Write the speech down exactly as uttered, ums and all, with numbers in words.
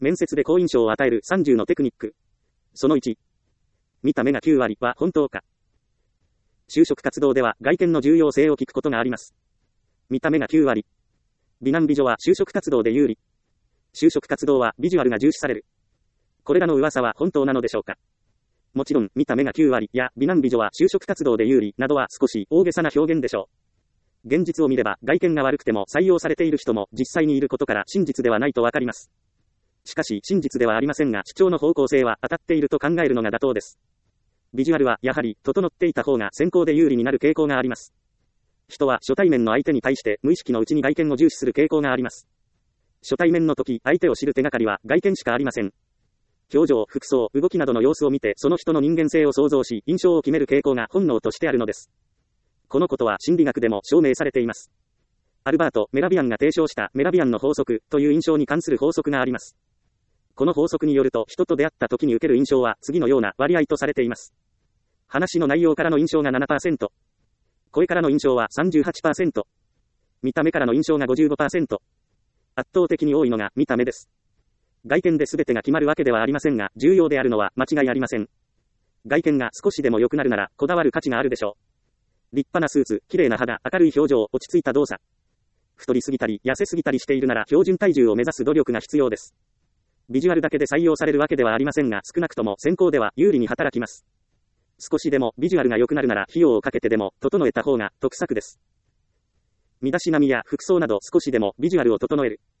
面接で好印象を与えるさんじゅうのテクニック。そのいち。見た目がきゅうわりは本当か。就職活動では外見の重要性を聞くことがあります。見た目がきゅうわり。美男美女は就職活動で有利。就職活動はビジュアルが重視される。これらの噂は本当なのでしょうか。もちろん、見た目がきゅうわりや美男美女は就職活動で有利などは少し大げさな表現でしょう。現実を見れば外見が悪くても採用されている人も実際にいることから真実ではないとわかります。しかし真実ではありませんが主張の方向性は当たっていると考えるのが妥当です。ビジュアルはやはり整っていた方が選考で有利になる傾向があります。人は初対面の相手に対して無意識のうちに外見を重視する傾向があります。初対面の時、相手を知る手がかりは外見しかありません。表情、服装、動きなどの様子を見てその人の人間性を想像し印象を決める傾向が本能としてあるのです。このことは心理学でも証明されています。アルバート・メラビアンが提唱したメラビアンの法則という印象に関する法則があります。この法則によると人と出会った時に受ける印象は次のような割合とされています。話の内容からの印象が ななパーセント、声からの印象は さんじゅうはちパーセント、見た目からの印象が ごじゅうごパーセント、圧倒的に多いのが見た目です。外見で全てが決まるわけではありませんが、重要であるのは間違いありません。外見が少しでも良くなるなら、こだわる価値があるでしょう。立派なスーツ、綺麗な肌、明るい表情、落ち着いた動作。太りすぎたり、痩せすぎたりしているなら、標準体重を目指す努力が必要です。ビジュアルだけで採用されるわけではありませんが、少なくとも選考では有利に働きます。少しでもビジュアルが良くなるなら、費用をかけてでも、整えた方が得策です。身だしなみや服装など少しでもビジュアルを整える。